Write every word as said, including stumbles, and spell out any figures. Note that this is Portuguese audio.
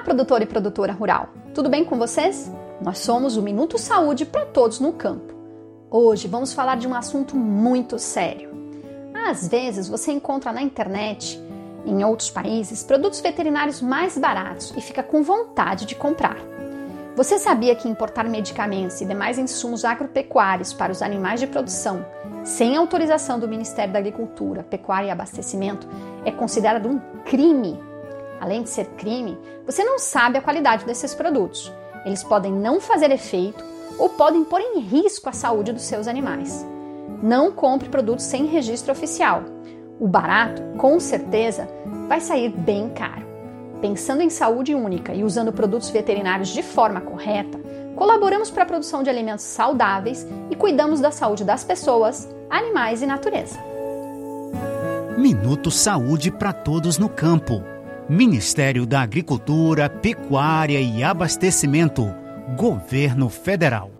produtor e produtora rural! Tudo bem com vocês? Nós somos o Minuto Saúde para todos no campo. Hoje vamos falar de um assunto muito sério. Às vezes você encontra na internet, em outros países, produtos veterinários mais baratos e fica com vontade de comprar. Você sabia que importar medicamentos e demais insumos agropecuários para os animais de produção, sem autorização do Ministério da Agricultura, Pecuária e Abastecimento, é considerado um crime? Além de ser crime, você não sabe a qualidade desses produtos. Eles podem não fazer efeito ou podem pôr em risco a saúde dos seus animais. Não compre produtos sem registro oficial. O barato, com certeza, vai sair bem caro. Pensando em saúde única e usando produtos veterinários de forma correta, colaboramos para a produção de alimentos saudáveis e cuidamos da saúde das pessoas, animais e natureza. Minuto Saúde para todos no campo. Ministério da Agricultura, Pecuária e Abastecimento, Governo Federal.